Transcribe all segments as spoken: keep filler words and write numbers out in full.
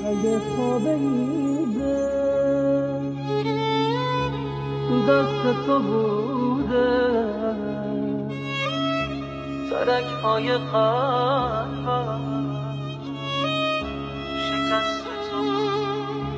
اگه خواب ایده تو دست تو بوده، ترک های قلبم شکست تو بوده.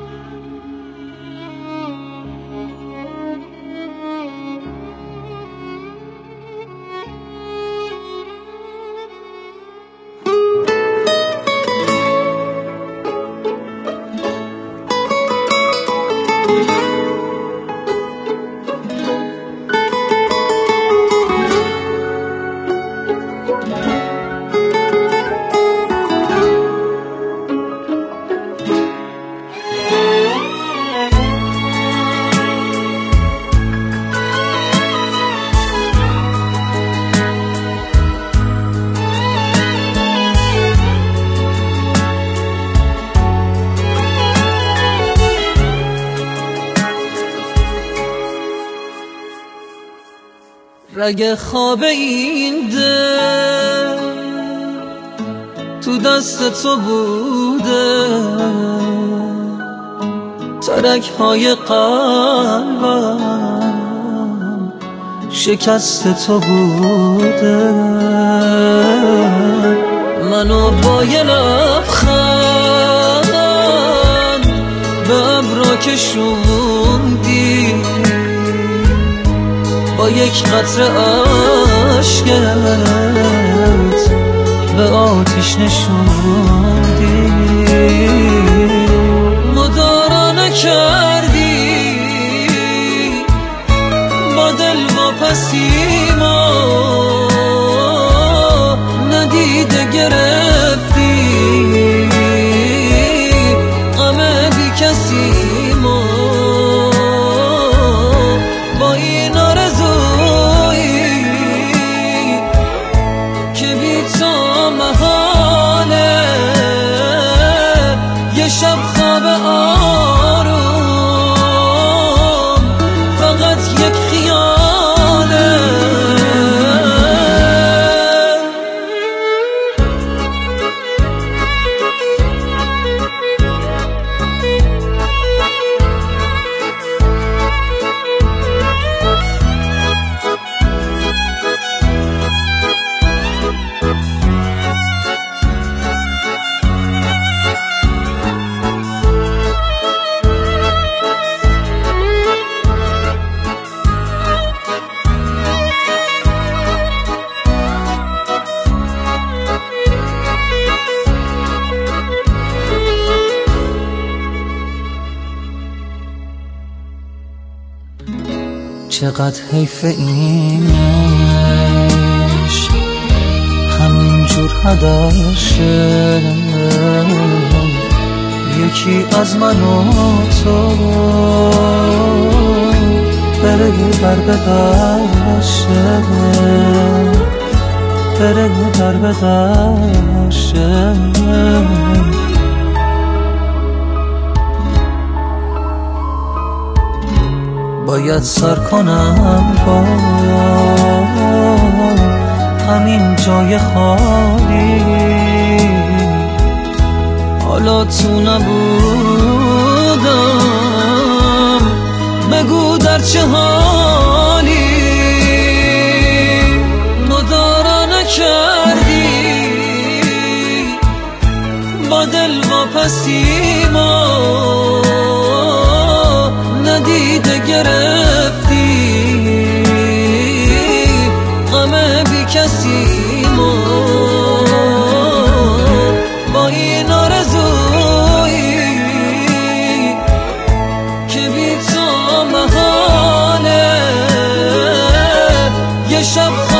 رگ خواب این دل تو دست تو بوده، ترک های قلبم شکست تو بوده. منو با یه لبخند به ابرا کشوندی، با یک قطره عشقت به آتیش نشوندی. مدارا نکردی با دل واپسی ما، ندیده گرفتی غم بی کسی ما. با این آرزویی که بی تو محاله، یه شب خواب آروم فقط یک خیاله. چقدر حیف اینش همینجور هدر شه، یکی از من و تو بره بر به درشه، بره بر به درشه. باید سر کنم با همین جای خالی، حالا تو نبودم بگو در چه حالی. مدارا نکردی با دل واپسی ما، ندیده گرفتی غم بی کسی ما. با این آرزویی که بی تو محاله، یه شب